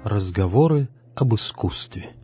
Разговоры об искусстве.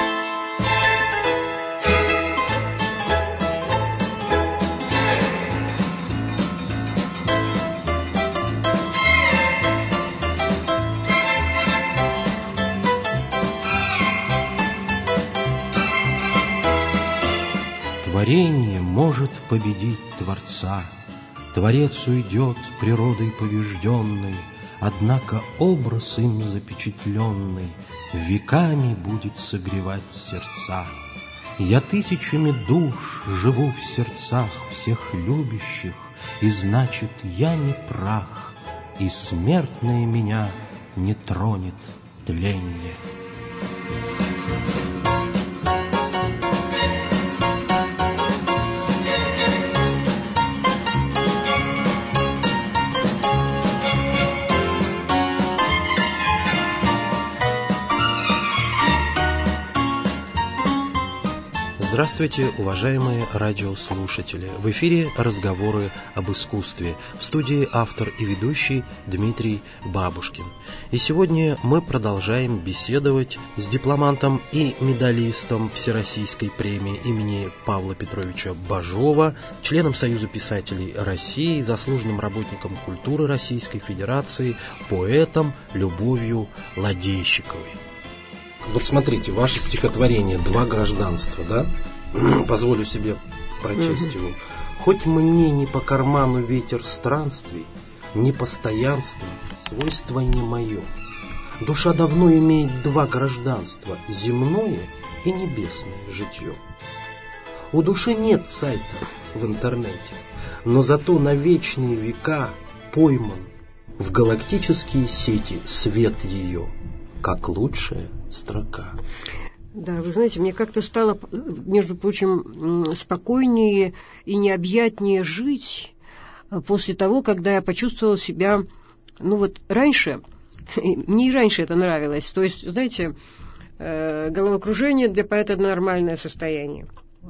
Творение может победить Творца. Творец уйдет природой побежденной, однако образ им запечатленный веками будет согревать сердца. Я тысячами душ живу в сердцах всех любящих, и значит, я не прах, и смертное меня не тронет тленье. Здравствуйте, уважаемые радиослушатели! В эфире разговоры об искусстве. В студии автор и ведущий Дмитрий Бабушкин. И сегодня мы продолжаем беседовать с дипломантом и медалистом Всероссийской премии имени Павла Петровича Бажова, членом Союза писателей России, заслуженным работником культуры Российской Федерации, поэтом Любовью Ладейщиковой. Вот смотрите, ваше стихотворение «Два гражданства», да? Позволю себе прочесть его. «Хоть мне не по карману ветер странствий, непостоянство, свойство не мое. Душа давно имеет два гражданства, земное и небесное житье. У души нет сайта в интернете, но зато на вечные века пойман в галактические сети свет ее, как лучшая строка». Да, вы знаете, мне как-то стало, между прочим, спокойнее и необъятнее жить после того, когда я почувствовала себя, раньше, мне и раньше это нравилось, то есть, знаете, головокружение для поэта – нормальное состояние.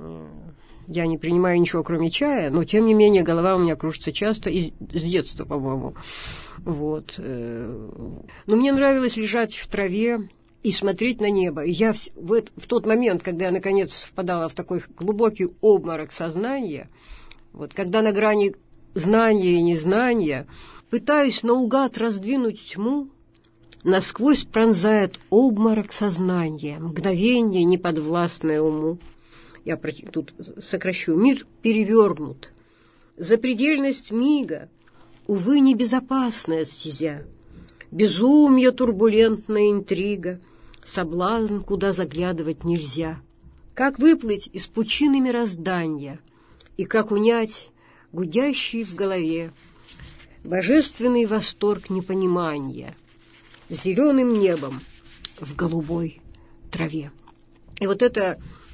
Я не принимаю ничего, кроме чая, но, тем не менее, голова у меня кружится часто, и с детства, по-моему. Вот. Но мне нравилось лежать в траве и смотреть на небо. И я в тот момент, когда я, наконец, впадала в такой глубокий обморок сознания, вот, когда на грани знания и незнания, пытаюсь наугад раздвинуть тьму, насквозь пронзает обморок сознания, мгновение неподвластное уму. Я тут сокращу. Мир перевернут. Запредельность мига, увы, небезопасная стезя. Безумие, турбулентная интрига, соблазн, куда заглядывать нельзя. Как выплыть из пучины мироздания и как унять гудящий в голове божественный восторг непонимания зеленым небом в голубой траве. И вот это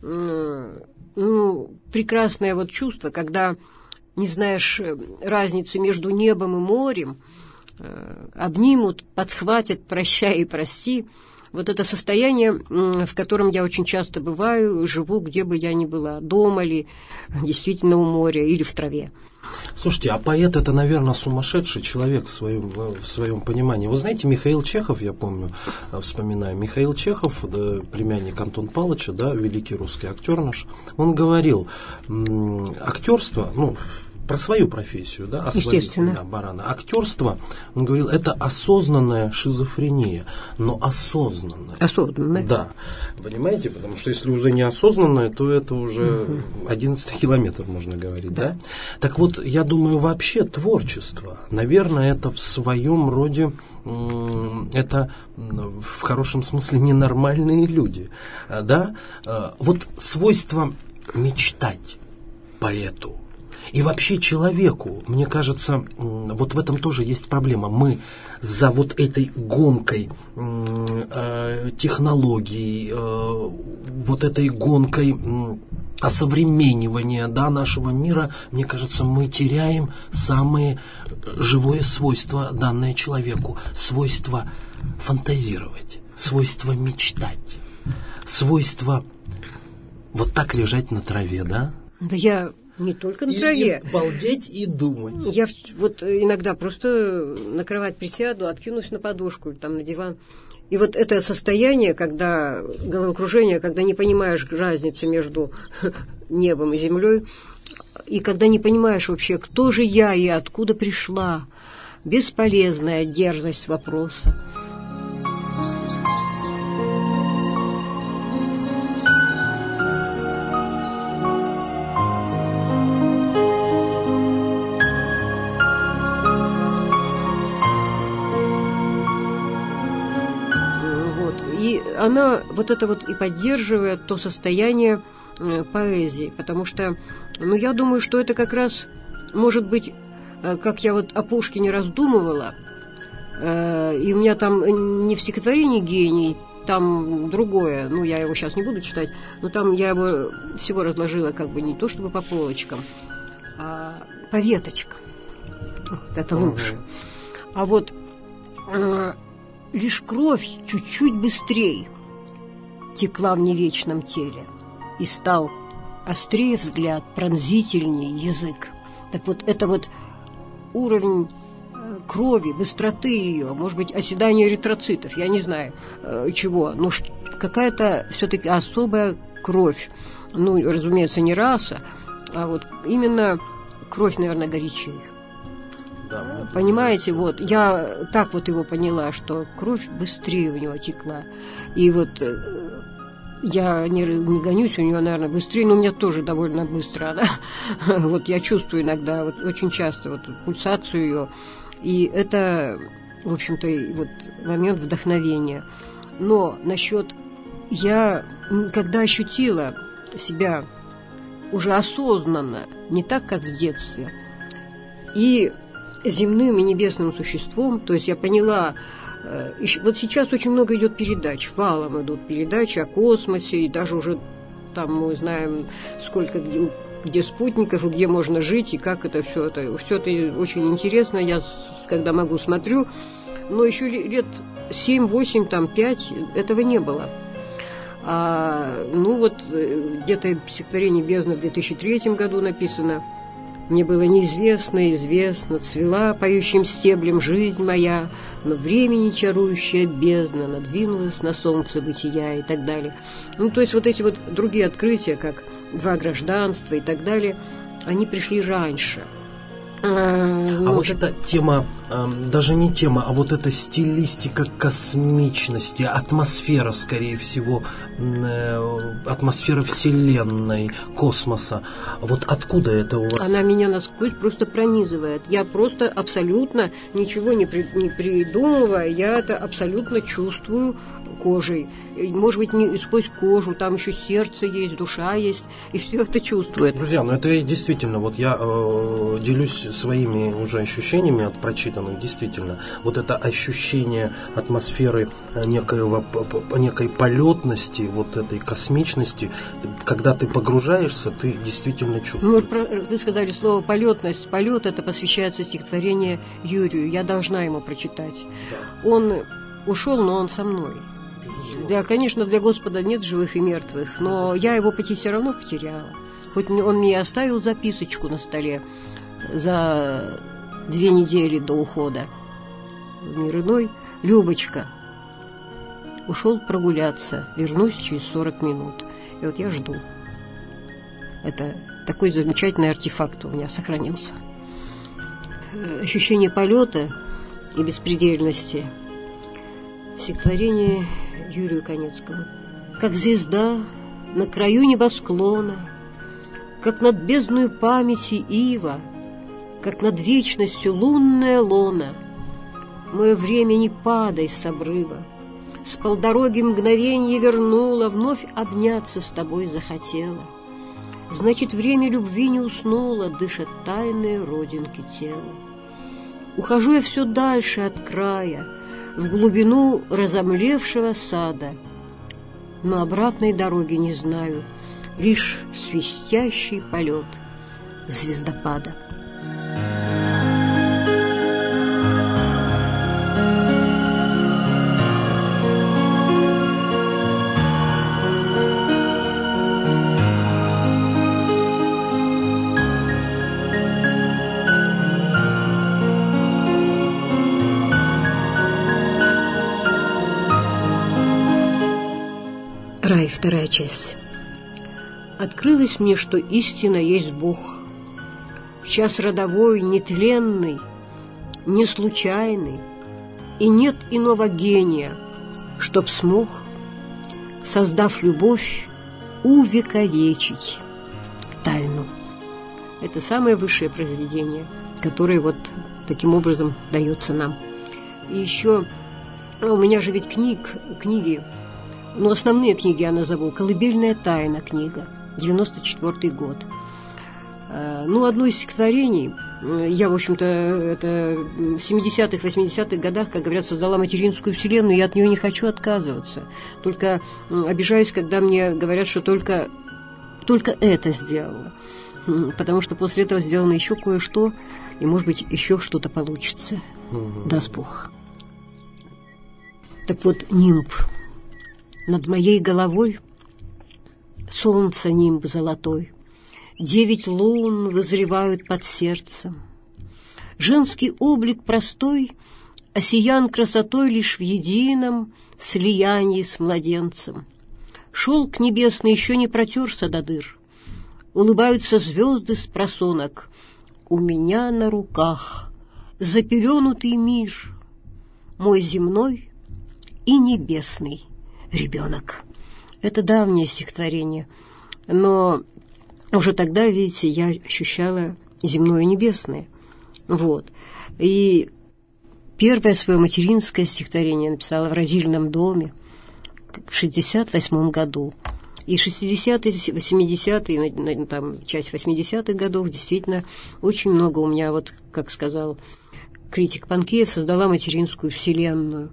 прекрасное вот чувство, когда не знаешь разницу между небом и морем, обнимут, подхватят, прощай и прости. Вот это состояние, в котором я очень часто бываю, живу, где бы я ни была, дома ли, действительно у моря или в траве. Слушайте, а поэт – это, наверное, сумасшедший человек в своем понимании. Вы знаете, Михаил Чехов, я помню, вспоминаю, Михаил Чехов, да, племянник Антона Павловича, да, великий русский актер наш, он говорил, актерство, про свою профессию, да, естественно. Барана. Актерство, он говорил, это осознанная шизофрения, но осознанная. Осознанная. Да, понимаете, потому что если уже неосознанное, то это уже 11-й километр, можно говорить, да? Так вот, я думаю, вообще творчество, наверное, это в своем роде, это в хорошем смысле ненормальные люди, да? Вот свойство мечтать поэту, и вообще человеку, мне кажется, вот в этом тоже есть проблема. Мы за вот этой гонкой технологий, вот этой гонкой осовременивания, да, нашего мира, мне кажется, мы теряем самое живое свойство, данное человеку. Свойство фантазировать, свойство мечтать, свойство вот так лежать на траве, да? Да я Не только на траве. И балдеть, и думать. Я вот иногда просто на кровать присяду, откинусь на подушку, там на диван. И вот это состояние, когда головокружение, когда не понимаешь разницы между небом и землей, и когда не понимаешь вообще, кто же я и откуда пришла, бесполезная дерзость вопроса. И она вот это вот и поддерживает то состояние поэзии, потому что, я думаю, что это как раз, может быть, как я вот о Пушкине раздумывала, и у меня там не в стихотворении гений, там другое, я его сейчас не буду читать, но там я его всего разложила как бы не то чтобы по полочкам, а по веточкам. Вот это лучше. А вот лишь кровь чуть-чуть быстрее текла в невечном теле, и стал острее взгляд, пронзительней язык. Так вот, это вот уровень крови, быстроты ее, может быть, оседание эритроцитов, я не знаю чего, но какая-то все-таки особая кровь. Разумеется, не раса, а вот именно кровь, наверное, горячее. Да, понимаете, вот, я так вот его поняла, что кровь быстрее у него текла. И вот я не гонюсь у него, наверное, быстрее, но у меня тоже довольно быстро она. Вот я чувствую иногда, вот очень часто вот пульсацию ее. И это, в общем-то, вот момент вдохновения. Но насчет я, когда ощутила себя уже осознанно, не так, как в детстве, и земным и небесным существом, то есть я поняла, вот сейчас очень много идет передач, валом идут передачи о космосе, и даже уже там мы знаем, сколько где спутников, и где можно жить, и как это все это очень интересно, я когда могу смотрю, но еще лет 7-8, там 5 этого не было. Где-то стихотворение «Бездна» в 2003 году написано. Мне было неизвестно, известно, цвела поющим стеблем жизнь моя, но времени чарующая бездна надвинулась на солнце бытия и так далее. То есть вот эти вот другие открытия, как два гражданства и так далее, они пришли раньше. Вот эта тема, даже не тема, а вот эта стилистика космичности, атмосфера, скорее всего, атмосфера Вселенной, космоса. Вот откуда это у вас? Она меня насквозь просто пронизывает. Я просто абсолютно ничего не придумывая, я это абсолютно чувствую кожей. Может быть, не сквозь кожу, там еще сердце есть, душа есть, и все это чувствует. Друзья, это действительно, вот я делюсь своими уже ощущениями от прочитанных, действительно, вот это ощущение атмосферы некой полетности, вот этой космичности, когда ты погружаешься, ты действительно чувствуешь. Вы сказали слово полетность. Полет это посвящается стихотворение Юрию. Я должна ему прочитать. Да. Он ушел, но он со мной. Да, конечно, для Господа нет живых и мертвых, но я его все равно потеряла. Хоть он мне оставил записочку на столе за 2 недели до ухода в мир иной. Любочка, ушел прогуляться, вернусь через 40 минут. И вот я жду. Это такой замечательный артефакт у меня сохранился. Ощущение полета и беспредельности. Стихотворение Юрию Конецкому. Как звезда на краю небосклона, как над бездною памяти ива, как над вечностью лунная лона, мое время не падай с обрыва, с полдороги мгновенье вернула, вновь обняться с тобой захотела. Значит, время любви не уснуло, дышат тайные родинки тела. Ухожу я все дальше от края, в глубину разомлевшего сада, но обратной дороги не знаю, лишь свистящий полет звездопада. Рай, вторая часть. Открылось мне, что истина есть Бог. В час родовой, нетленный, не случайный, и нет иного гения, чтоб смог, создав любовь, увековечить тайну. Это самое высшее произведение, которое вот таким образом дается нам. И еще у меня же ведь книги, но основные книги я назову. «Колыбельная тайна» книга, 94-й год. Одно из стихотворений, я, в общем-то, это в 70-х, 80-х годах, как говорят, создала материнскую вселенную, я от нее не хочу отказываться. Только обижаюсь, когда мне говорят, что только это сделала. Потому что после этого сделано еще кое-что, и, может быть, еще что-то получится. Даст Бог. Так вот, нимб. Над моей головой солнце нимб золотой. 9 лун вызревают под сердцем. Женский облик простой осиян красотой лишь в едином слиянии с младенцем. Шелк небесный еще не протерся до дыр. Улыбаются звезды с просонок. У меня на руках запеленутый мир, мой земной и небесный ребенок. Это давнее стихотворение, но уже тогда, видите, я ощущала земное и небесное. Вот. И первое свое материнское стихотворение написала в родильном доме в 1968 году. И 60-е, 80-е, там, часть 80-х годов действительно очень много у меня, вот, как сказал критик Панкеев, создала материнскую вселенную.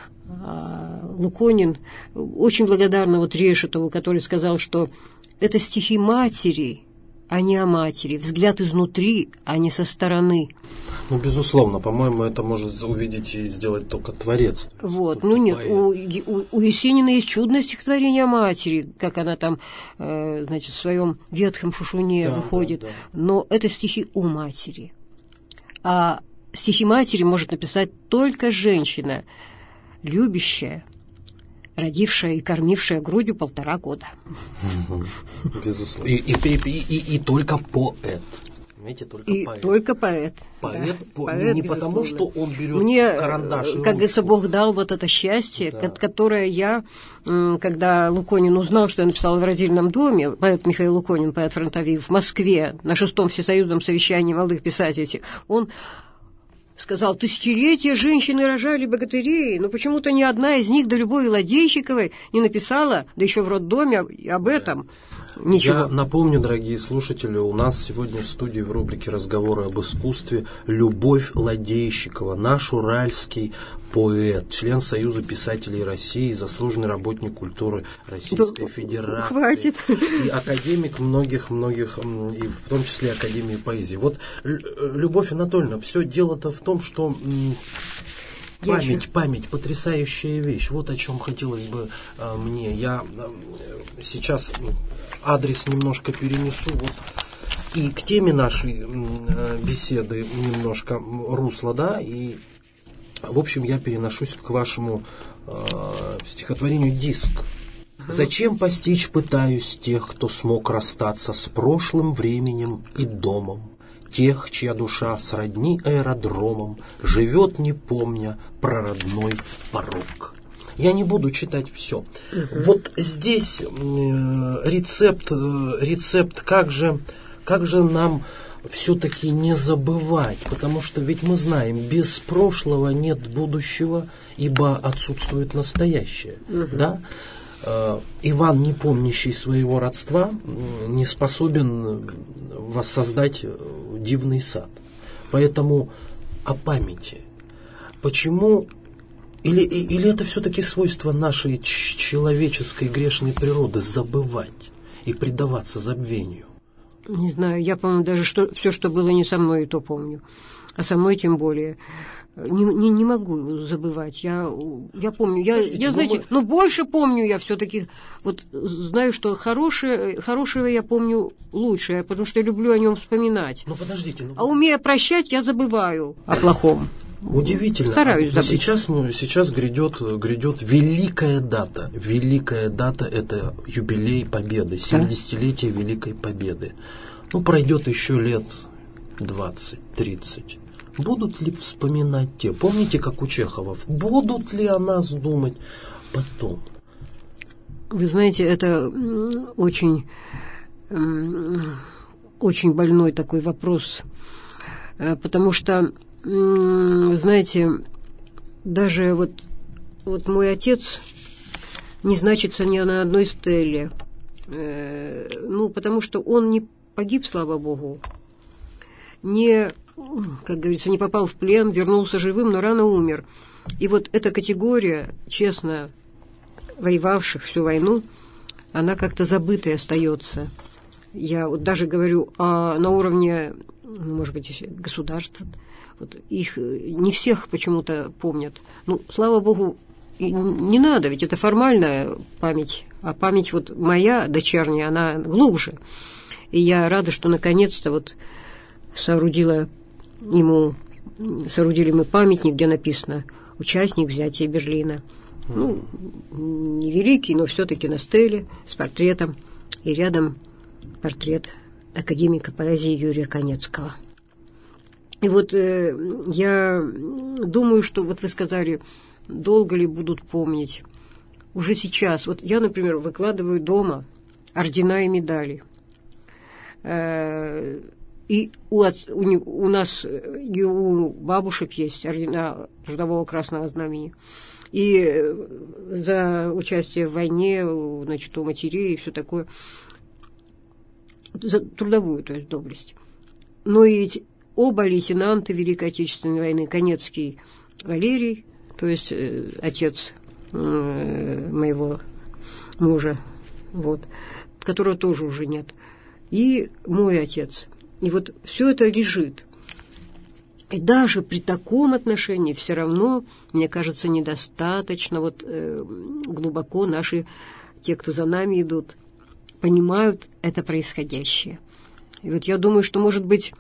Луконин очень благодарна вот Решетову, который сказал, что это стихи матери, а не о матери, взгляд изнутри, а не со стороны. Ну, безусловно, по-моему, это может увидеть и сделать только творец. Вот, ну нет, у Есенина есть чудное стихотворение о матери, как она там, значит, в своем ветхом шушуне выходит, да. Но это стихи о матери. А стихи матери может написать только женщина, любящая, родившая и кормившая грудью 1,5 года. Безусловно. И только поэт. Понимаете, только поэт. Только поэт. Поэт не потому, что он берет карандаш и ручку. Как говорится, Бог дал вот это счастье, да. Которое я, когда Луконин узнал, что я написала в родильном доме, поэт Михаил Луконин, поэт-фронтовик, в Москве на 6-м всесоюзном совещании молодых писателей, он сказал: тысячелетия женщины рожали богатырей, но почему-то ни одна из них до Любови Ладейщиковой не написала, да еще в роддоме, об этом ничего. Я напомню, дорогие слушатели, у нас сегодня в студии в рубрике «Разговоры об искусстве» Любовь Ладейщикова, наш уральский поэт, член Союза писателей России, заслуженный работник культуры Российской Федерации. Хватит. И академик многих, и в том числе Академии поэзии. Вот, Любовь Анатольевна, все дело-то в том, что память, потрясающая вещь. Вот о чем хотелось бы мне. Я сейчас адрес немножко перенесу. Вот. И к теме нашей беседы немножко русло, да, и в общем, я переношусь к вашему стихотворению «Диск». «Зачем постичь пытаюсь тех, кто смог расстаться с прошлым временем и домом, тех, чья душа сродни аэродромам, живет, не помня про родной порог». Я не буду читать все. Вот здесь рецепт, как же нам все-таки не забывать, потому что ведь мы знаем, без прошлого нет будущего, ибо отсутствует настоящее. Да? Иван, не помнящий своего родства, не способен воссоздать дивный сад. Поэтому о памяти. Почему? Или это все-таки свойство нашей человеческой грешной природы забывать и предаваться забвению? Не знаю, я, по-моему, даже все, что было не со мной, и то помню. А со мной тем более. Не могу забывать. Я помню. Я знаете, но больше помню я все-таки. Вот знаю, что хорошего я помню лучше, потому что я люблю о нем вспоминать. Ну, подождите. А умея прощать, я забываю о плохом. Удивительно. Стараюсь забыть. Сейчас грядет великая дата. Великая дата – это юбилей Победы, 70-летие Великой Победы. Ну, пройдет еще лет 20-30. Будут ли вспоминать те? Помните, как у Чехова? Будут ли о нас думать потом? Вы знаете, это очень больной такой вопрос, потому что, знаете, даже вот мой отец не значится ни на одной стеле, потому что он не погиб, слава Богу, не, как говорится, не попал в плен, вернулся живым, но рано умер. И вот эта категория, честно, воевавших всю войну, она как-то забытой остается. Я вот даже говорю на уровне, может быть, государства, вот их не всех почему-то помнят. Ну, слава Богу, не надо, ведь это формальная память, а память вот моя дочерняя, она глубже. И я рада, что наконец-то вот соорудили мы памятник, где написано «Участник взятия Берлина». Ну, не великий, но все-таки на стеле с портретом, и рядом портрет академика поэзии Юрия Конецкого. И вот я думаю, что вот вы сказали, долго ли будут помнить. Уже сейчас, вот я, например, выкладываю дома ордена и медали. И у нас и у бабушек есть ордена Трудового Красного Знамени. И за участие в войне, значит, у матерей и все такое. За трудовую, то есть, доблесть. Но ведь оба лейтенанта Великой Отечественной войны, Конецкий Валерий, то есть отец моего мужа, вот, которого тоже уже нет, и мой отец. И вот все это лежит. И даже при таком отношении все равно, мне кажется, недостаточно глубоко наши, те, кто за нами идут, понимают это происходящее. И вот я думаю, что, может быть,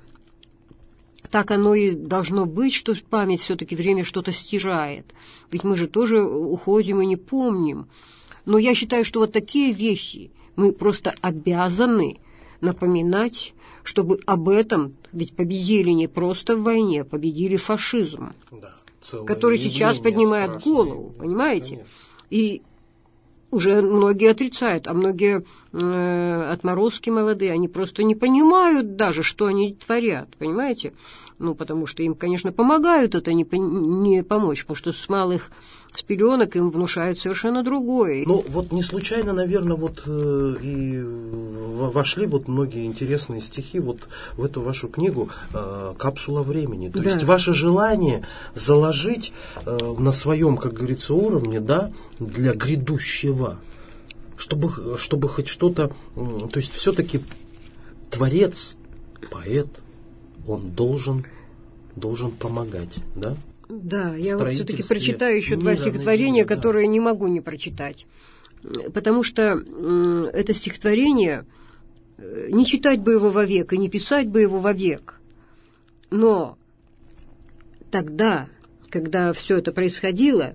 так оно и должно быть, что память все-таки время что-то стирает. Ведь мы же тоже уходим и не помним. Но я считаю, что вот такие вещи мы просто обязаны напоминать, чтобы об этом, ведь победили не просто в войне, победили фашизм, да, который сейчас поднимает голову, понимаете? Конечно. И уже многие отрицают, а многие отморозки молодые, они просто не понимают даже, что они творят, понимаете? Ну, потому что им, конечно, помогают это не помочь, потому что с малых с пеленок им внушают совершенно другое. Ну, вот не случайно, наверное, вот и вошли вот многие интересные стихи вот в эту вашу книгу «Капсула времени». То есть ваше желание заложить на своем, как говорится, уровне, да, для грядущего, чтобы хоть что-то, то есть все-таки творец, поэт, он должен помогать, да? Да, я вот все-таки прочитаю еще два стихотворения, которые не могу не прочитать. Потому что это стихотворение, не читать бы его вовек и не писать бы его вовек. Но тогда, когда все это происходило,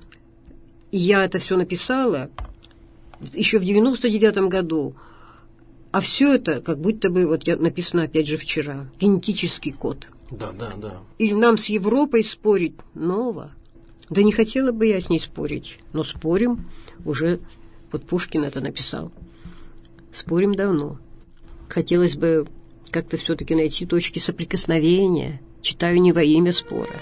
и я это все написала, еще в 99-м году, а все это как будто бы, вот написано опять же вчера, генетический код. Да. Или нам с Европой спорить ново? Да не хотела бы я с ней спорить, но спорим, уже вот Пушкин это написал. Спорим давно. Хотелось бы как-то все-таки найти точки соприкосновения. Читаю не во имя спора.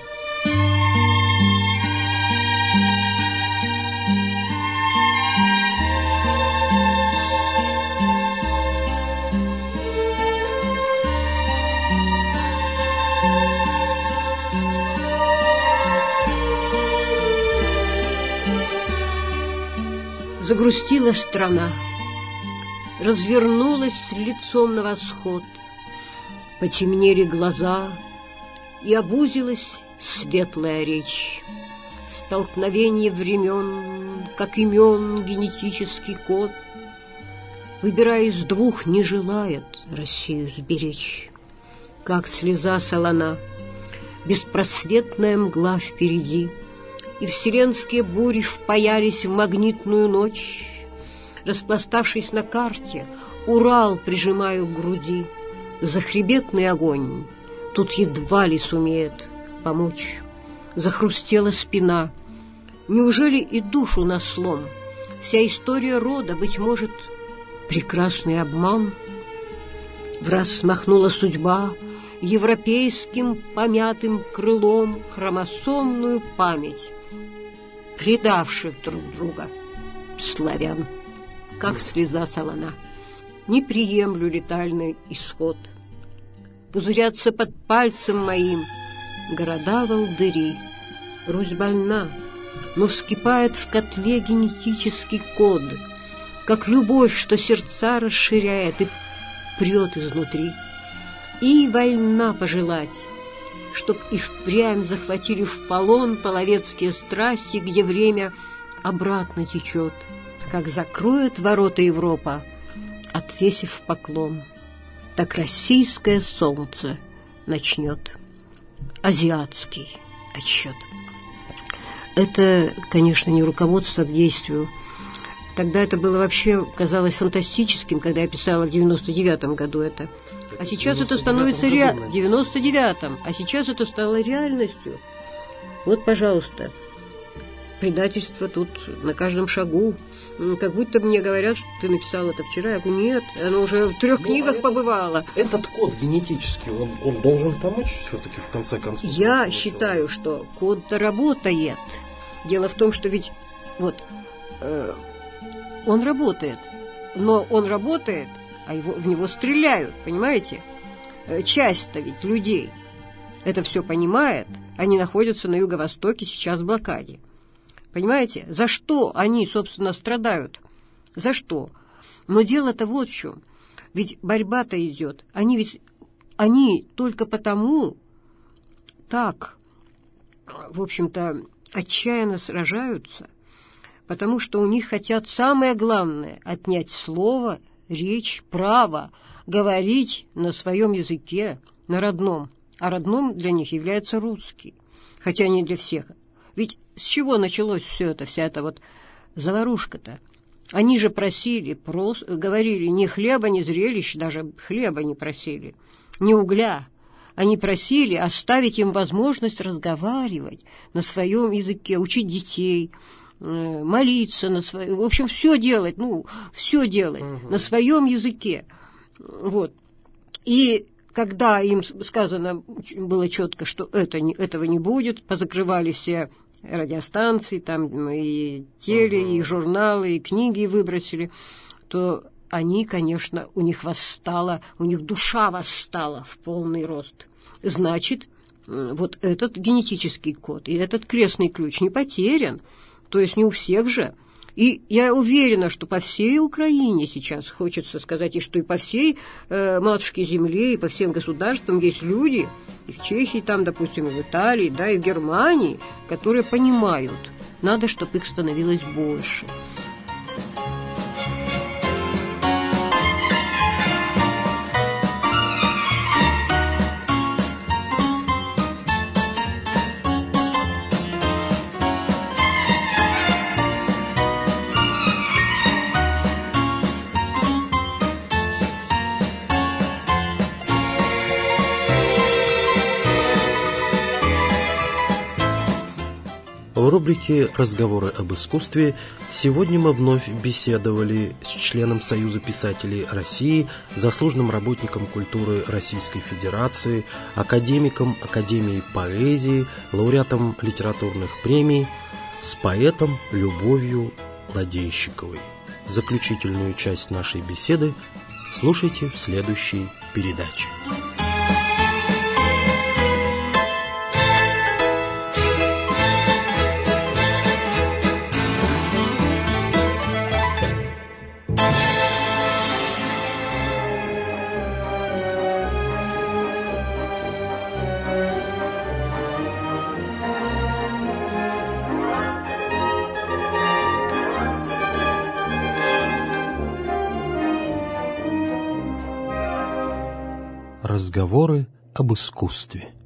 Загрустила страна, развернулась лицом на восход, потемнели глаза, и обузилась светлая речь. Столкновение времен, как имен генетический код, выбирая из двух, не желает Россию сберечь. Как слеза солона, беспросветная мгла впереди, и вселенские бури впаялись в магнитную ночь. Распластавшись на карте, Урал прижимаю к груди. Захребетный огонь тут едва ли сумеет помочь. Захрустела спина. Неужели и душу на слом? Вся история рода, быть может, прекрасный обман? Враз смахнула судьба европейским помятым крылом хромосомную память предавших друг друга славян, как слеза солона. Не приемлю летальный исход. Пузырятся под пальцем моим города-волдыри. Русь больна, но вскипает в котле генетический код, как любовь, что сердца расширяет и прет изнутри. И вольна пожелать, чтоб и впрямь захватили в полон половецкие страсти, где время обратно течет, как закроет ворота Европа, отвесив поклон, так российское солнце начнет азиатский отсчет. Это, конечно, не руководство к действию. Тогда это было вообще, казалось, фантастическим, когда я писала в 99-м году это. А сейчас это становится в 99-м, а сейчас это стало реальностью. Вот, пожалуйста, предательство тут на каждом шагу. Как будто мне говорят, что ты написал это вчера. Я говорю, нет, оно уже в 3 книгах побывало. Этот код генетический, он должен помочь все-таки в конце концов? Я считаю, что код-то работает. Дело в том, что ведь вот он работает, но он работает, а в него стреляют, понимаете? Часть-то ведь людей это все понимает, они находятся на юго-востоке сейчас в блокаде. Понимаете, за что они, собственно, страдают? За что? Но дело-то вот в чем. Ведь борьба-то идет. Они только потому так, в общем-то, отчаянно сражаются, потому что у них хотят самое главное — отнять слово, речь, право говорить на своем языке, на родном. А родном для них является русский, хотя не для всех. Ведь с чего началось все это, вся эта вот заварушка-то? Они же просили, говорили, ни хлеба, ни зрелищ, даже хлеба не просили, ни угля. Они просили оставить им возможность разговаривать на своем языке, учить детей, молиться на своем, в общем, все делать, на своем языке. Вот. И когда им сказано было четко, что этого не будет, позакрывали все радиостанции, там и и журналы, и книги выбросили, то они, конечно, у них душа восстала в полный рост. Значит, вот этот генетический код и этот крестный ключ не потерян, то есть не у всех же. И я уверена, что по всей Украине сейчас, хочется сказать, и что и по всей матушке земле, и по всем государствам есть люди, и в Чехии, там, допустим, и в Италии, да, и в Германии, которые понимают, надо, чтобы их становилось больше. В рубрике «Разговоры об искусстве» сегодня мы вновь беседовали с членом Союза писателей России, заслуженным работником культуры Российской Федерации, академиком Академии поэзии, лауреатом литературных премий, с поэтом Любовью Ладейщиковой. Заключительную часть нашей беседы слушайте в следующей передаче. Разговоры об искусстве.